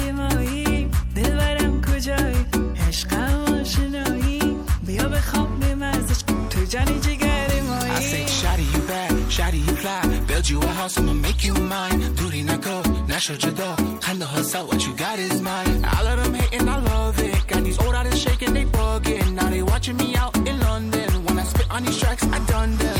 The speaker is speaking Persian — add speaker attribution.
Speaker 1: مایی دلبرم کجایی عشقم آشنایی بیا بخوام بمزش تو جانی جگر مایی
Speaker 2: I say shawty you bad, shawty you fly build you a house I'ma make you mine دوری نکو نشو جدا خنده ها سا what you got is mine I let them hate and I love it got these old artists shaking they bugging now they watching me out in London when I spit on these tracks I done them